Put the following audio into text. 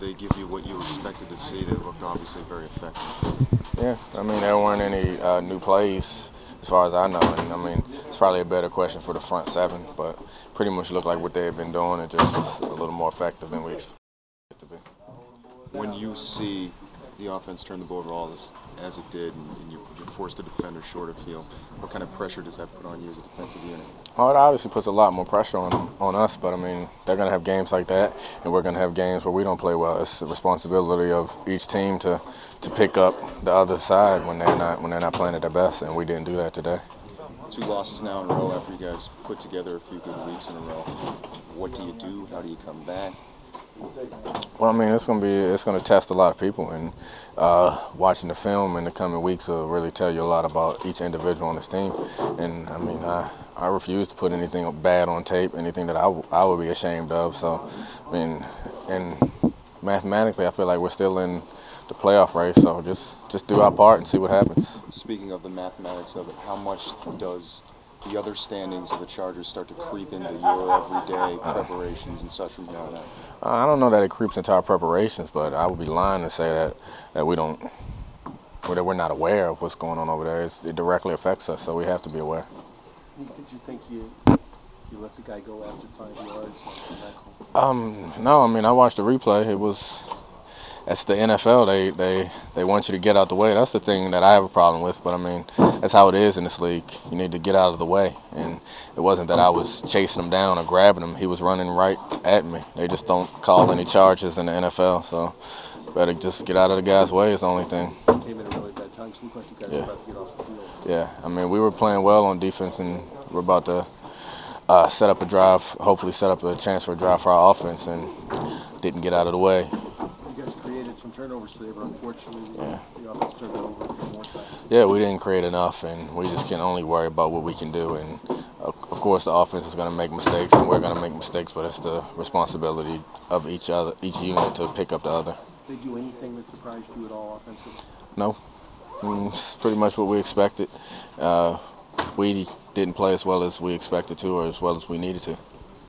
they give you what you expected to see? They looked obviously very effective. Yeah, I mean, there weren't any new plays as far as I know. And I mean, it's probably a better question for the front seven, but pretty much looked like what they had been doing. It just was a little more effective than we expected it to be. When you see the offense turn the ball over as it did, and you're forced to defend or short of field, what kind of pressure does that put on you as a defensive unit? Well, it obviously puts a lot more pressure on us, but I mean, they're going to have games like that, and we're going to have games where we don't play well. It's the responsibility of each team to pick up the other side when they're not playing at their best, and we didn't do that today. 2 losses now in a row after you guys put together a few good weeks in a row. What do you do? How do you come back? Well, I mean, it's going to test a lot of people, and watching the film in the coming weeks will really tell you a lot about each individual on this team. And I mean, I refuse to put anything bad on tape, anything that I would be ashamed of. So, I mean, and mathematically, I feel like we're still in the playoff race. So just do our part and see what happens. Speaking of the mathematics of it, how much does the other standings of the Chargers start to creep into your everyday preparations and such from here on out? I don't know that it creeps into our preparations, but I would be lying to say that we're not aware of what's going on over there. It directly affects us, so we have to be aware. Did you think you let the guy go after 5 yards? No, I mean, I watched the replay. That's the NFL. They want you to get out the way. That's the thing that I have a problem with. But I mean, that's how it is in this league. You need to get out of the way. And it wasn't that I was chasing him down or grabbing him. He was running right at me. They just don't call any charges in the NFL. So better just get out of the guy's way is the only thing. Came in a really bad time. Seems like you guys were about to get off the field. Yeah, I mean, we were playing well on defense, and we're about to set up a drive, hopefully set up a chance for a drive for our offense, and didn't get out of the way. You guys created some turnovers today, but unfortunately, the offense turned it over a few more times. Yeah, we didn't create enough, and we just can only worry about what we can do. And of course, the offense is going to make mistakes, and we're going to make mistakes, but it's the responsibility of each unit to pick up the other. Did they do anything that surprised you at all offensively? No. It's pretty much what we expected. We didn't play as well as we expected to or as well as we needed to.